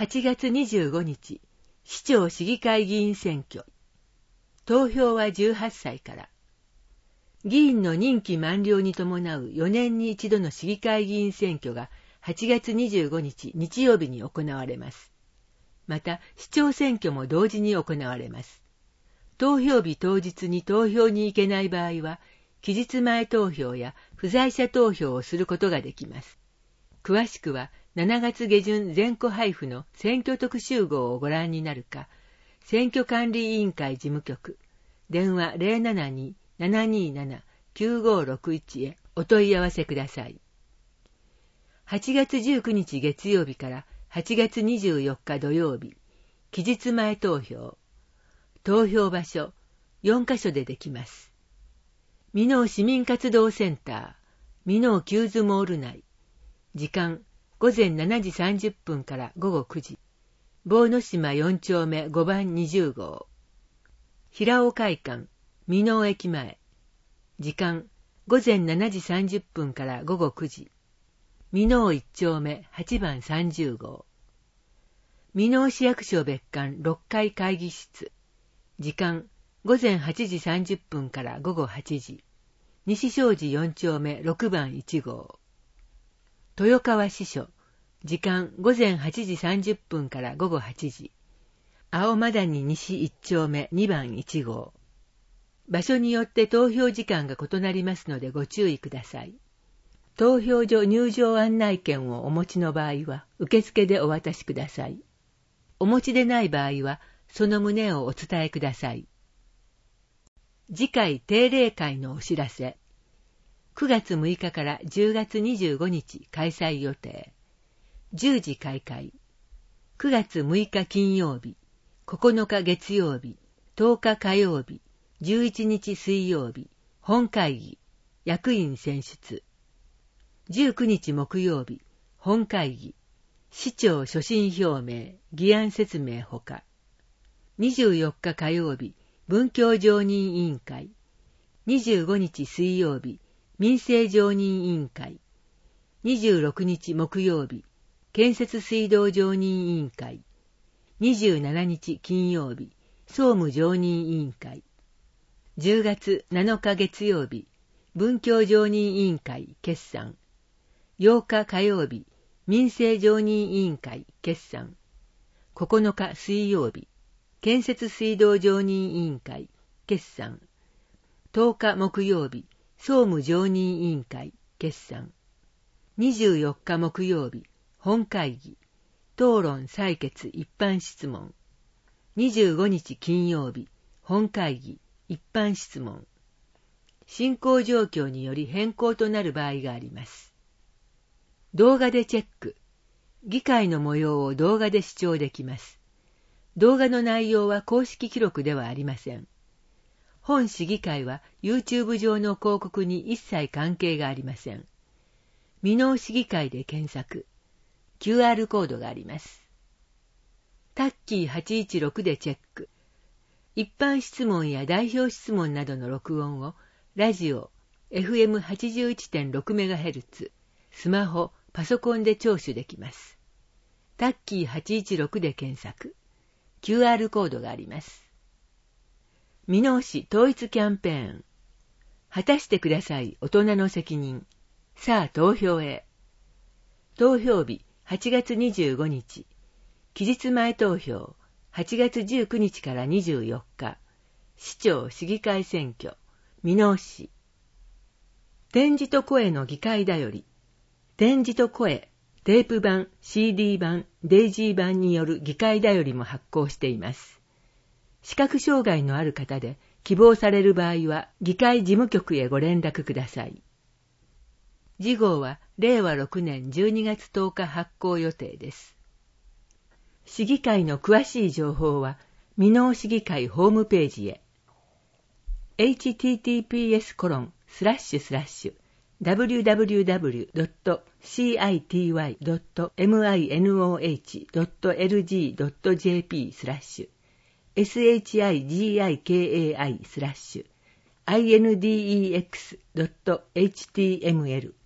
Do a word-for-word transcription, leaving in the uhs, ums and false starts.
はちがつにじゅうごにち、市長市議会議員選挙。投票はじゅうはっさいから。議員の任期満了に伴うよねんに一度の市議会議員選挙がはちがつにじゅうごにち日曜日に行われます。また、市長選挙も同時に行われます。投票日当日に投票に行けない場合は、期日前投票や不在者投票をすることができます。詳しくはしちがつげじゅん全戸配布の選挙特集号をご覧になるか、選挙管理委員会事務局、電話 ゼロななに ななにーなな きゅうごろくいち へお問い合わせください。はちがつじゅうくにち月曜日からはちがつにじゅうよっか土曜日、期日前投票。投票場所よんかしょでできます。箕面市民活動センター、箕面キューズモール内。時間、ごぜんしちじさんじゅっぷんからごごくじ。坊野島よんちょうめごばんにじゅうごう。平尾会館、箕面駅前。時間、ごぜんしちじさんじゅっぷんからごごくじ。箕面いっちょうめはちばんさんじゅうごう。箕面市役所別館ろっかい会議室。時間、ごぜんはちじさんじゅっぷんからごごはちじ。西正寺よんちょうめろくばんいちごう。豊川支所。時間、ごぜんはちじさんじゅっぷんからごごはちじ。青マダニ西いっちょうめにばんいちごう。場所によって投票時間が異なりますのでご注意ください。投票所入場案内券をお持ちの場合は、受付でお渡しください。お持ちでない場合は、その旨をお伝えください。次回定例会のお知らせ。くがつむいかからじゅうがつにじゅうごにち開催予定。じゅうじ開会。くがつむいか金曜日、ここのか月曜日、とおか火曜日、じゅういちにち水曜日、本会議、役員選出。じゅうくにち木曜日、本会議、市長所信表明、議案説明ほか。にじゅうよっか火曜日、文教常任委員会。にじゅうごにち水曜日、民生常任委員会。にじゅうろくにち木曜日、建設水道常任委員会。にじゅうしちにち金曜日、総務常任委員会。じゅうがつなのか月曜日、文教常任委員会決算。ようか火曜日、民生常任委員会決算。ここのか水曜日、建設水道常任委員会決算。とおか木曜日、総務常任委員会決算。にじゅうよっか木曜日、本会議、討論採決一般質問。にじゅうごにち金曜日、本会議、一般質問。進行状況により変更となる場合があります。動画でチェック。議会の模様を動画で視聴できます。動画の内容は公式記録ではありません。本市議会は YouTube 上の広告に一切関係がありません。箕面市議会で検索。キューアール コードがあります。タッキーはちいちろくでチェック。一般質問や代表質問などの録音をラジオ エフエムはちじゅういってんろくメガヘルツ、スマホ、パソコンで聴取できます。タッキーはちいちろくで検索。キューアール コードがあります。箕面市統一キャンペーン。果たしてください、大人の責任。さあ投票へ。投票日はちがつにじゅうごにち。期日前投票はちがつじゅうくにちからにじゅうよっか。市長市議会選挙。箕面市。点字と声の議会だより。点字と声、テープ版、シーディー 版、デイジー版による議会だよりも発行しています。視覚障害のある方で希望される場合は議会事務局へご連絡ください。次号はれいわろくねんじゅうにがつとおか発行予定です。市議会の詳しい情報は箕面市議会ホームページへ。エイチティーティーピーエスコロンスラッシュスラッシュダブリューダブリューダブリュードットシーアイティーワイドットミノードットエルジードットジェーピースラッシュエスエイチアイジーアイケーエーアイスラッシュアイエヌディーイーエックスドットエイチティーエムエル